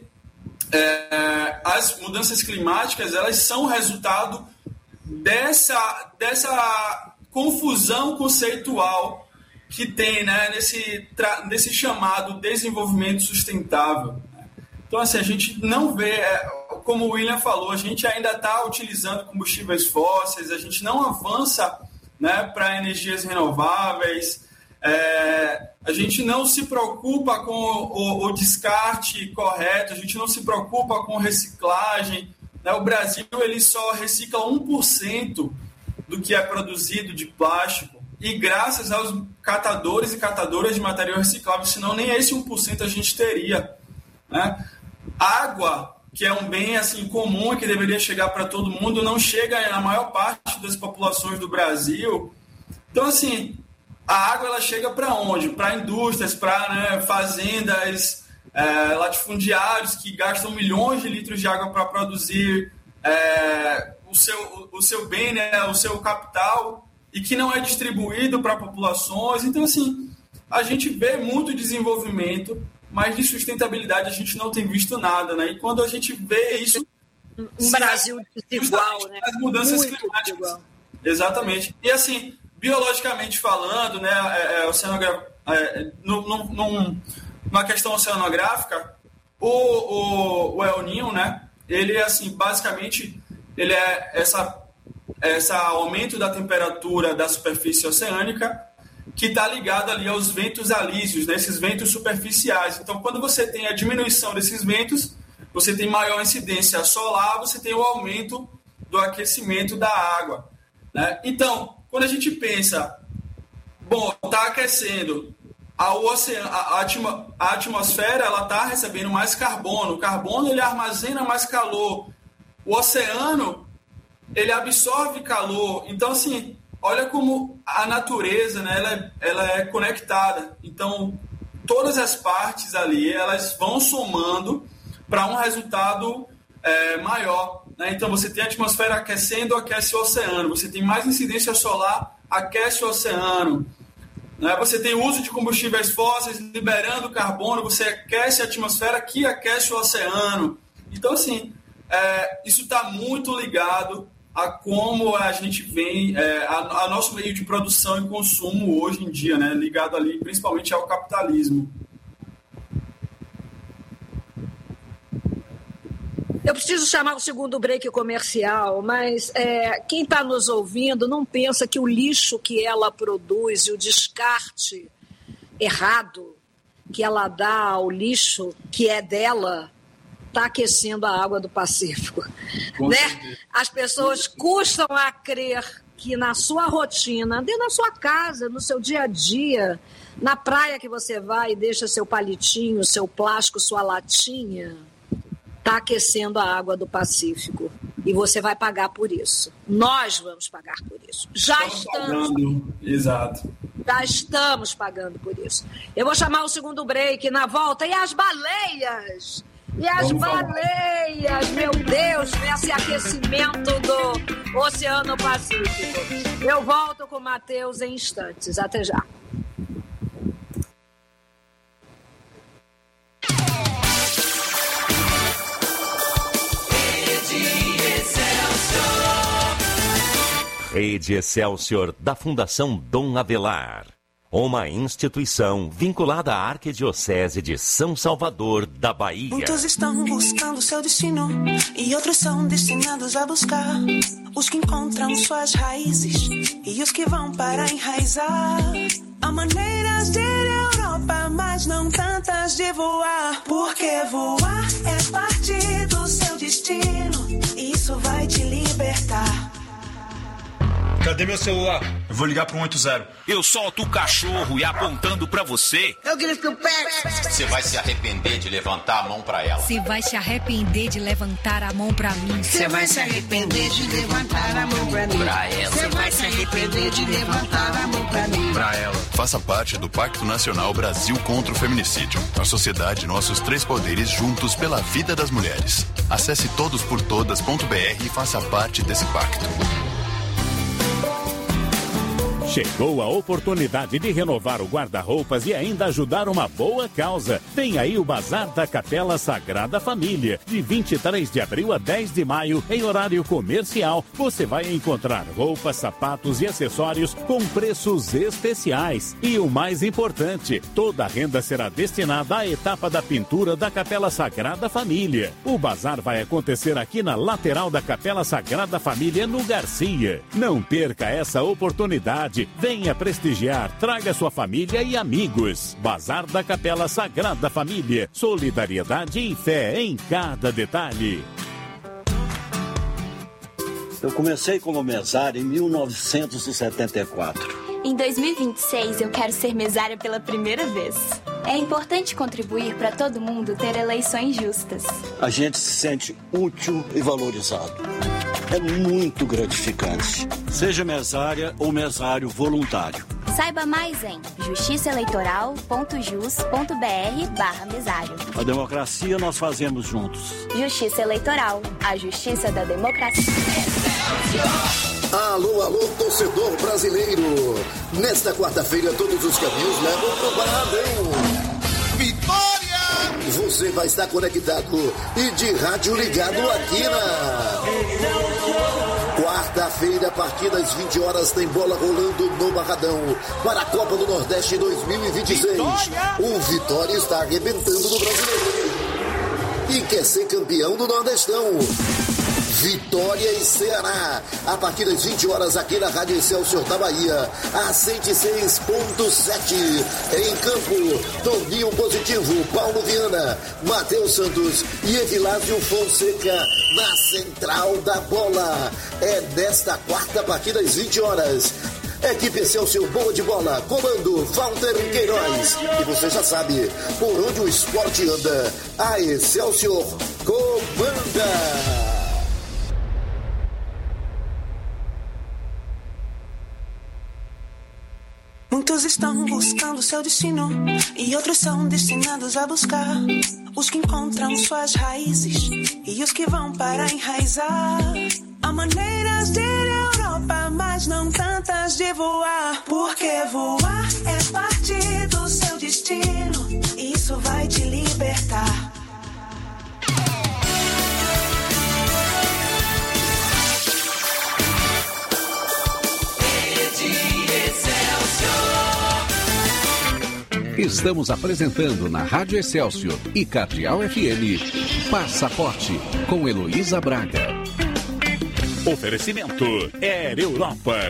as mudanças climáticas, elas são resultado dessa confusão conceitual que tem, né, nesse chamado desenvolvimento sustentável. Então, assim, a gente não vê como o William falou, a gente ainda está utilizando combustíveis fósseis, a gente não avança, né, para energias renováveis, a gente não se preocupa com o descarte correto, a gente não se preocupa com reciclagem, né? O Brasil ele só recicla 1% do que é produzido de plástico, e graças aos catadores e catadoras de material reciclável, senão nem esse 1% a gente teria, né? Água, que é um bem assim comum e que deveria chegar para todo mundo, não chega na maior parte das populações do Brasil. Então, assim, a água ela chega para onde? Para indústrias, para, né, fazendas, latifundiários que gastam milhões de litros de água para produzir o seu bem, né, o seu capital, e que não é distribuído para populações. Então, assim, a gente vê muito desenvolvimento, mas de sustentabilidade a gente não tem visto nada, né? E quando a gente vê isso... Um Brasil desigual, né? As mudanças muito climáticas. Desigual. Exatamente. E assim, biologicamente falando, né, numa questão oceanográfica, o El Niño, né, ele, assim, basicamente, ele é esse aumento da temperatura da superfície oceânica que está ligado ali aos ventos alísios, né, esses ventos superficiais. Então, quando você tem a diminuição desses ventos, você tem maior incidência solar, você tem o aumento do aquecimento da água, né? Então, quando a gente pensa, bom, está aquecendo, a atmosfera está recebendo mais carbono, o carbono ele armazena mais calor, o oceano ele absorve calor. Então, assim, olha como a natureza, né, ela é conectada. Então, todas as partes ali, elas vão somando para um resultado maior, né? Então, você tem a atmosfera aquecendo, aquece o oceano. Você tem mais incidência solar, aquece o oceano, né? Você tem o uso de combustíveis fósseis, liberando carbono, você aquece a atmosfera, que aquece o oceano. Então, assim, isso está muito ligado a como a gente vem, a nosso meio de produção e consumo hoje em dia, né? Ligado ali principalmente ao capitalismo. Eu preciso chamar o segundo break comercial, mas quem está nos ouvindo não pensa que o lixo que ela produz e o descarte errado que ela dá ao lixo que é dela está aquecendo a água do Pacífico, né? As pessoas custam a crer que na sua rotina, dentro da sua casa, no seu dia a dia, na praia que você vai e deixa seu palitinho, seu plástico, sua latinha, está aquecendo a água do Pacífico. E você vai pagar por isso. Nós vamos pagar por isso. Já estamos pagando. Exato. Já estamos pagando por isso. Eu vou chamar o segundo break na volta. E as baleias? E as baleias, meu Deus, nesse aquecimento do Oceano Pacífico. Eu volto com o Matheus em instantes. Até já. Rede Excelsior da Fundação Dom Avelar. Uma instituição vinculada à Arquidiocese de São Salvador da Bahia. Muitos estão buscando seu destino e outros são destinados a buscar. Os que encontram suas raízes e os que vão para enraizar. Há maneiras de ir à Europa, mas não tantas de voar. Porque voar é parte do seu destino. Isso vai te libertar. Cadê meu celular? Eu vou ligar pro 180. Eu solto o cachorro e apontando pra você. Eu grito o pé. Você vai se arrepender de levantar a mão pra ela. Você vai se arrepender de levantar a mão pra mim. Você vai se arrepender de levantar a mão pra mim. Pra ela. Você vai se arrepender de levantar a mão pra mim. Pra ela. Faça parte do Pacto Nacional Brasil contra o Feminicídio. A sociedade, nossos três poderes juntos pela vida das mulheres. Acesse todosportodas.br e faça parte desse pacto. Chegou a oportunidade de renovar o guarda-roupas e ainda ajudar uma boa causa. Tem aí o Bazar da Capela Sagrada Família, de 23 de abril a 10 de maio, em horário comercial. Você vai encontrar roupas, sapatos e acessórios com preços especiais. E o mais importante, toda a renda será destinada à etapa da pintura da Capela Sagrada Família. O bazar vai acontecer aqui na lateral da Capela Sagrada Família, no Garcia. Não perca essa oportunidade. Venha prestigiar, traga sua família e amigos. Bazar da Capela Sagrada Família. Solidariedade e fé em cada detalhe. Eu comecei como mesário em 1974. Em 2026, eu quero ser mesária pela primeira vez. É importante contribuir para todo mundo ter eleições justas. A gente se sente útil e valorizado. É muito gratificante. Seja mesária ou mesário voluntário. Saiba mais em justiçaeleitoral.jus.br/mesário. A democracia nós fazemos juntos. Justiça Eleitoral, a justiça da democracia. Alô, alô, torcedor brasileiro. Nesta quarta-feira, todos os caminhos levam pro Barradão. Vitória! Você vai estar conectado e de rádio ligado aqui na... Quarta-feira, a partir das 20 horas, tem bola rolando no Barradão para a Copa do Nordeste 2026. Vitória! O Vitória está arrebentando no Brasileiro e quer ser campeão do Nordestão. Vitória e Ceará, a partir das 20 horas aqui na Rádio Excelsior da Bahia, a 106.7. Em campo, Toninho Positivo, Paulo Viana, Matheus Santos e Evilásio Fonseca na central da bola. É nesta quarta, a partir das 20 horas. Equipe Excelsior boa de bola, comando Walter Queiroz. E você já sabe, por onde o esporte anda, a Excelsior comanda. Muitos estão buscando seu destino e outros são destinados a buscar. Os que encontram suas raízes e os que vão para enraizar. Há maneiras de ir à Europa, mas não tantas de voar. Porque voar é parte do seu destino, isso vai te libertar. Estamos apresentando na Rádio Excelsior e Cardeal FM Passaporte com Heloísa Braga. Oferecimento Air Europa.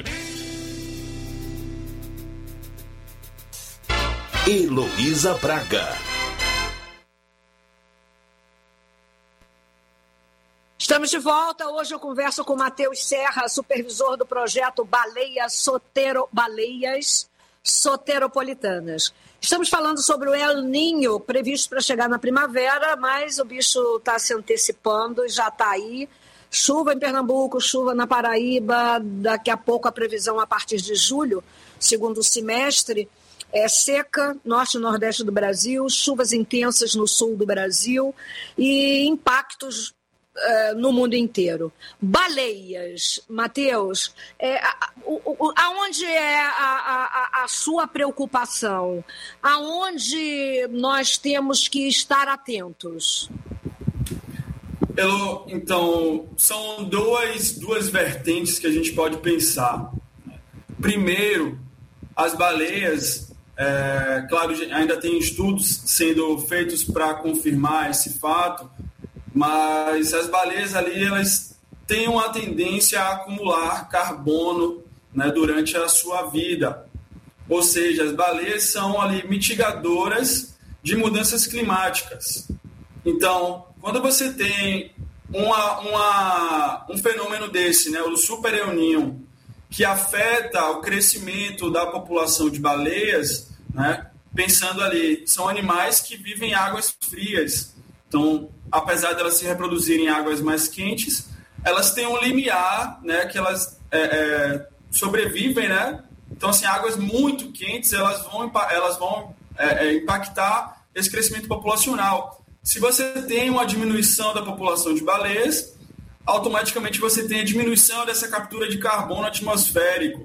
Heloísa Braga. Estamos de volta. Hoje eu converso com o Matheus Serra, supervisor do projeto Baleias Soteropolitanas. Estamos falando sobre o El Niño, previsto para chegar na primavera, mas o bicho está se antecipando e já está aí. Chuva em Pernambuco, chuva na Paraíba, daqui a pouco a previsão a partir de julho, segundo semestre, é seca, norte e nordeste do Brasil, chuvas intensas no sul do Brasil e impactos no mundo inteiro. Baleias, Matheus, aonde é a sua preocupação? Aonde nós temos que estar atentos? Elô, então, são duas vertentes que a gente pode pensar. Primeiro, as baleias, claro, ainda tem estudos sendo feitos para confirmar esse fato, mas as baleias ali, elas têm uma tendência a acumular carbono, né, durante a sua vida. Ou seja, as baleias são ali mitigadoras de mudanças climáticas. Então, quando você tem um fenômeno desse, né, o Super El Niño, que afeta o crescimento da população de baleias, né, pensando ali, são animais que vivem em águas frias. Então, apesar de elas se reproduzirem em águas mais quentes, elas têm um limiar, né, que elas sobrevivem, né? Então, assim, águas muito quentes, elas vão impactar esse crescimento populacional. Se você tem uma diminuição da população de baleias, automaticamente você tem a diminuição dessa captura de carbono atmosférico, o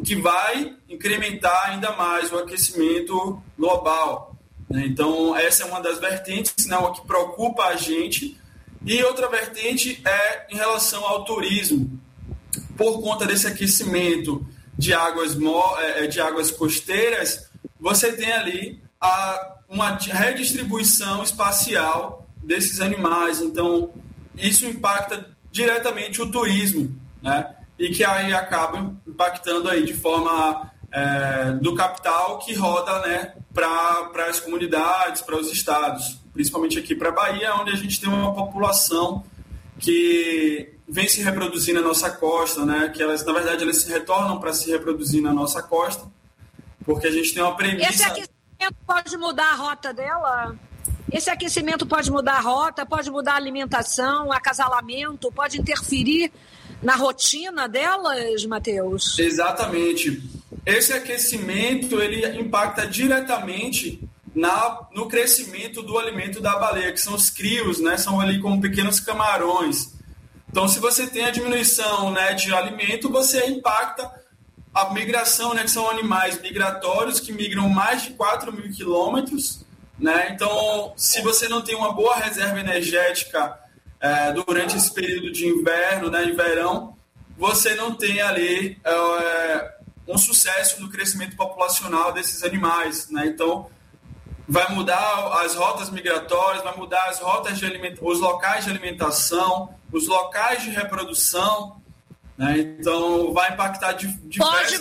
que vai incrementar ainda mais o aquecimento global. Então, essa é uma das vertentes, né, o que preocupa a gente. E outra vertente é em relação ao turismo. Por conta desse aquecimento de águas costeiras, você tem ali uma redistribuição espacial desses animais. Então, isso impacta diretamente o turismo, né? E que aí acaba impactando aí de forma do capital que roda, né, para as comunidades, para os estados, principalmente aqui para a Bahia, onde a gente tem uma população que vem se reproduzir na nossa costa, né? Que elas, na verdade, elas se retornam para se reproduzir na nossa costa, porque a gente tem uma premissa... Esse aquecimento pode mudar a rota dela? Esse aquecimento pode mudar a rota, pode mudar a alimentação, acasalamento, pode interferir na rotina delas, Matheus? Exatamente. Esse aquecimento, ele impacta diretamente no crescimento do alimento da baleia, que são os crios, né? São ali como pequenos camarões. Então, se você tem a diminuição, né, de alimento, você impacta a migração, né, que são animais migratórios que migram mais de 4.000 quilômetros, né? Então, se você não tem uma boa reserva energética durante esse período de inverno, né, de verão, você não tem ali um sucesso no crescimento populacional desses animais, né? Então, vai mudar as rotas migratórias, vai mudar as rotas os locais de alimentação, os locais de reprodução, né? Então vai impactar Pode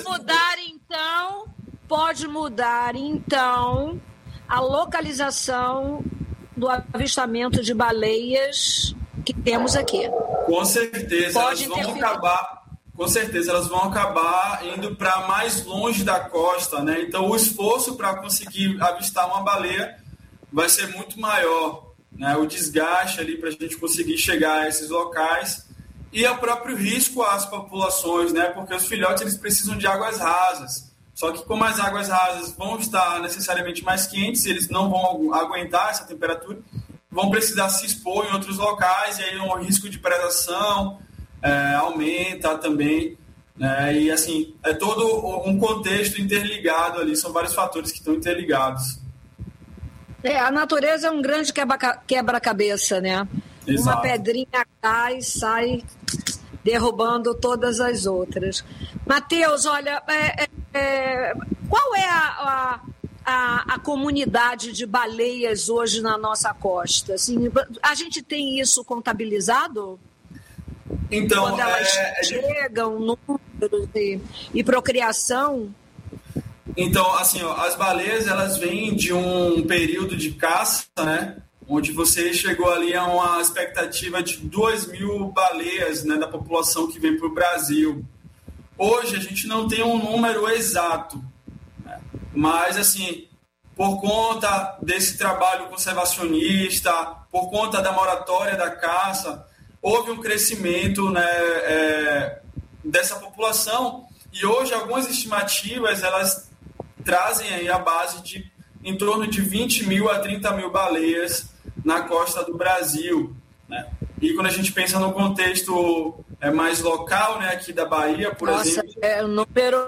mudar então a localização do avistamento de baleias que temos aqui. Com certeza, elas vão acabar indo para mais longe da costa, né? Então, o esforço para conseguir avistar uma baleia vai ser muito maior, né? O desgaste ali para a gente conseguir chegar a esses locais e o próprio risco às populações, né? Porque os filhotes eles precisam de águas rasas. Só que como as águas rasas vão estar necessariamente mais quentes, eles não vão aguentar essa temperatura, vão precisar se expor em outros locais e aí o risco de predação aumenta também, né? E assim, é todo um contexto interligado ali, são vários fatores que estão interligados. A natureza é um grande quebra-cabeça, né? Exato. Uma pedrinha cai e sai derrubando todas as outras. Matheus, olha, qual é a comunidade de baleias hoje na nossa costa? Assim, a gente tem isso contabilizado? Então, quando elas chegam, números e procriação? Então, assim, as baleias, elas vêm de um período de caça, né? Onde você chegou ali a uma expectativa de 2.000 baleias, né, da população que vem para o Brasil. Hoje, a gente não tem um número exato, né? Mas, assim, por conta desse trabalho conservacionista, por conta da moratória da caça, houve um crescimento, né, dessa população e hoje algumas estimativas elas trazem aí a base de em torno de 20.000 a 30.000 baleias na costa do Brasil, né? E quando a gente pensa no contexto mais local, né, aqui da Bahia, por exemplo... é um número...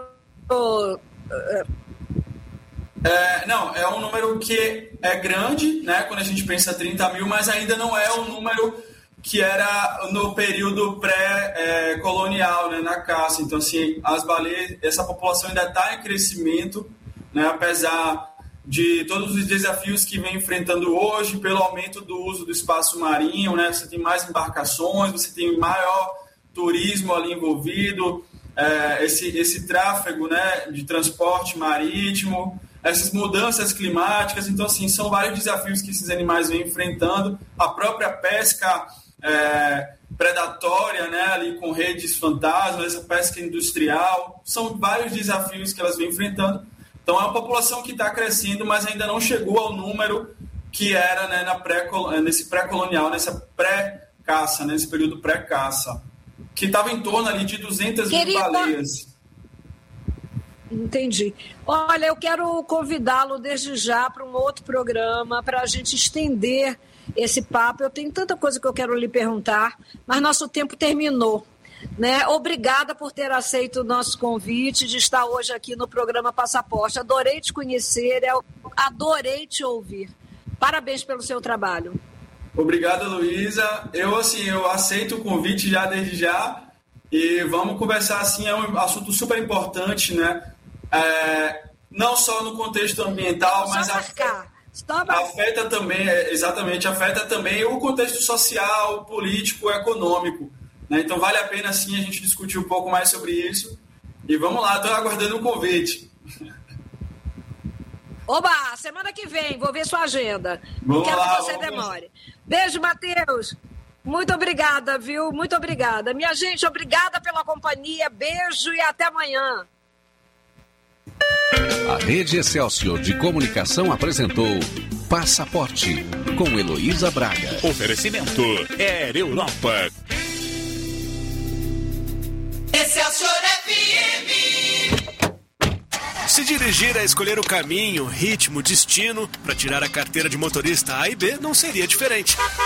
Não, é um número que é grande, né, quando a gente pensa 30.000, mas ainda não é um número que era no período pré-colonial, né, na caça. Então, assim, as baleias, essa população ainda está em crescimento, né, apesar de todos os desafios que vem enfrentando hoje, pelo aumento do uso do espaço marinho, né, você tem mais embarcações, você tem maior turismo ali envolvido, esse tráfego, né, de transporte marítimo, essas mudanças climáticas. Então, assim, são vários desafios que esses animais vêm enfrentando, a própria pesca predatória, né, ali com redes fantasmas, essa pesca industrial, são vários desafios que elas vêm enfrentando. Então, é uma população que está crescendo, mas ainda não chegou ao número que era, né, nesse pré-colonial, nessa pré-caça, nesse período pré-caça, que estava em torno ali de 200.000 baleias. Entendi. Olha, eu quero convidá-lo desde já para um outro programa, para a gente estender esse papo. Eu tenho tanta coisa que eu quero lhe perguntar, mas nosso tempo terminou. né? Obrigada por ter aceito o nosso convite de estar hoje aqui no programa Passaporte. Adorei te conhecer, adorei te ouvir. Parabéns pelo seu trabalho. Obrigado, Luísa. Eu aceito o convite desde já e vamos conversar, assim, é um assunto super importante, né? Não só no contexto ambiental, mas afeta também, afeta também o contexto social, político, econômico, né? Então vale a pena, sim, a gente discutir um pouco mais sobre isso. E vamos lá, estou aguardando o convite. Oba, semana que vem, vou ver sua agenda. Não quero que você demore. Beijo, Matheus. Muito obrigada, viu? Muito obrigada. Minha gente, obrigada pela companhia. Beijo e até amanhã. A Rede Excelsior de Comunicação apresentou Passaporte, com Heloísa Braga. Oferecimento Air Europa. Excelsior FM. Se dirigir a escolher o caminho, ritmo, destino para tirar a carteira de motorista A e B não seria diferente.